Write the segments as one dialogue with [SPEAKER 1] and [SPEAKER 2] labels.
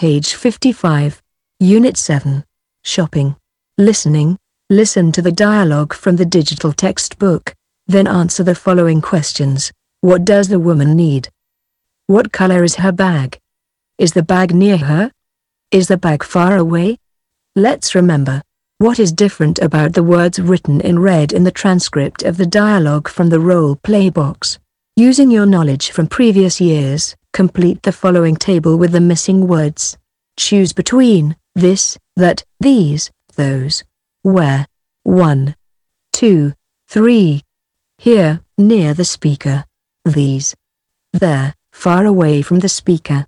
[SPEAKER 1] page 55. Unit 7. Shopping. Listening. Listen to the dialogue from the digital textbook, then answer the following questions. What does the woman need? What color is her bag? Is the bag near her? Is the bag far away? Let's remember. What is different about the words written in red in the transcript of the dialogue from the role-play box? Using your knowledge from previous years, complete the following table with the missing words. Choose between this, that, these, those. Where? 1, 2, 3. Here, near the speaker. These. There, far away from the speaker.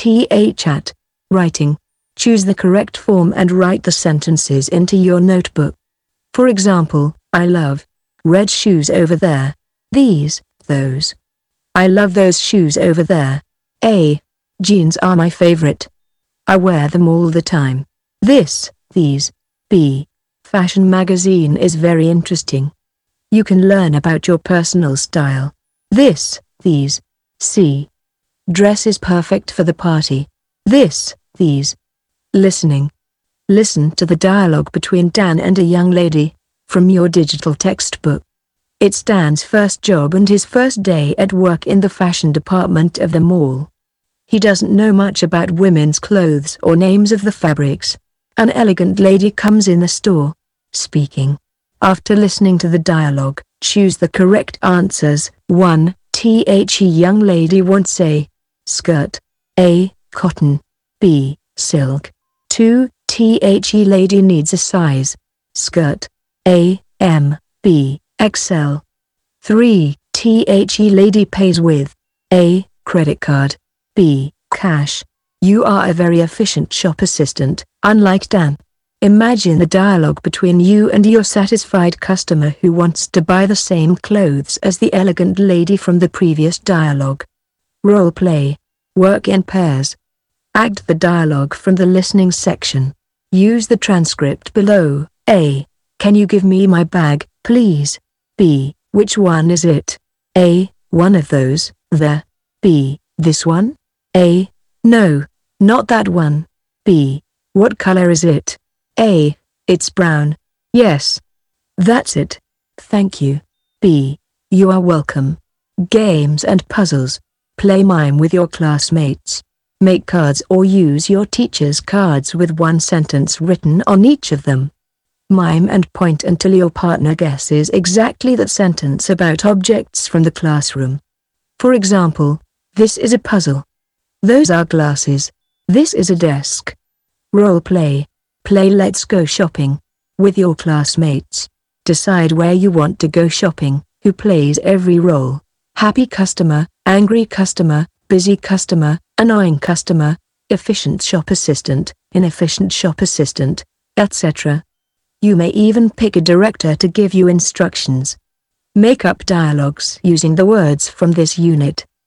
[SPEAKER 1] At. Writing. Choose the correct form and write the sentences into your notebook. For example, I love red shoes over there. These, those. I love those shoes over there. A. Jeans are my favorite. I wear them all the time. This, these. B. Fashion magazine is very interesting. You can learn about your personal style. This, these. C. Dress is perfect for the party. This, these. Listening. Listen to the dialogue between Dan and a young lady, from your digital textbook. It's Dan's first job and his first day at work in the fashion department of the mall. He doesn't know much about women's clothes or names of the fabrics. An elegant lady comes in the store, speaking. After listening to the dialogue, choose the correct answers. 1. Young lady wants a skirt. A. Cotton. B. Silk. 2. Lady needs a size skirt. A. M. B. XL. 3. Lady pays with A. Credit card. B. Cash. You are a very efficient shop assistant, unlike Dan. Imagine the dialogue between you and your satisfied customer who wants to buy the same clothes as the elegant lady from the previous dialogue. Role play. Work in pairs. Act the dialogue from the listening section. Use the transcript below. A. Can you give me my bag, please? B. Which one is it? A. One of those, there. B. This one? A. No, not that one. B. What color is it? A. It's brown. Yes. That's it. Thank you. B. You are welcome. Games and puzzles. Play mime with your classmates. Make cards or use your teacher's cards with one sentence written on each of them. Mime and point until your partner guesses exactly that sentence about objects from the classroom. For example, this is a puzzle. Those are glasses. This is a desk. Role play. Play Let's Go Shopping with your classmates. Decide where you want to go shopping, who plays every role. Happy customer, angry customer, busy customer, annoying customer, efficient shop assistant, inefficient shop assistant, etc. You may even pick a director to give you instructions. Make up dialogues using the words from this unit.